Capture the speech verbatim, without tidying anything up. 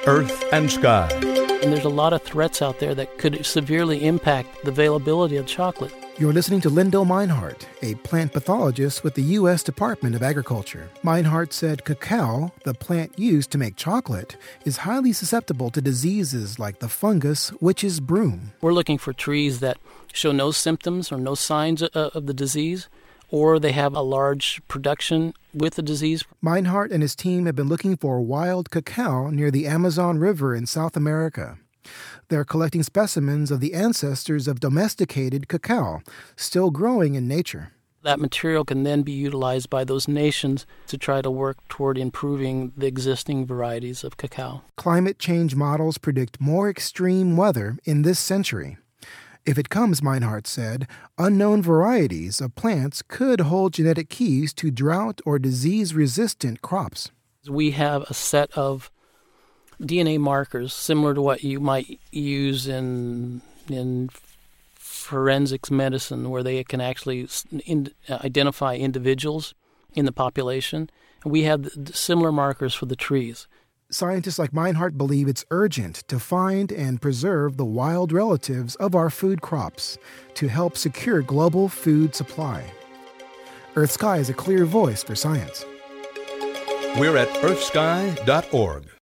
Earth and Sky. And there's a lot of threats out there that could severely impact the availability of chocolate. You're listening to Lyndell Meinhardt, a plant pathologist with the U S Department of Agriculture. Meinhardt said cacao, the plant used to make chocolate, is highly susceptible to diseases like the fungus witch's broom. We're looking for trees that show no symptoms or no signs of the disease, or they have a large production with the disease. Meinhardt and his team have been looking for wild cacao near the Amazon River in South America. They're collecting specimens of the ancestors of domesticated cacao, still growing in nature. That material can then be utilized by those nations to try to work toward improving the existing varieties of cacao. Climate change models predict more extreme weather in this century. If it comes, Meinhardt said, unknown varieties of plants could hold genetic keys to drought or disease-resistant crops. We have a set of D N A markers similar to what you might use in in forensics medicine, where they can actually in, identify individuals in the population. And we have similar markers for the trees. Scientists like Meinhardt believe it's urgent to find and preserve the wild relatives of our food crops to help secure global food supply. Earth Sky is a clear voice for science. We're at earth sky dot org.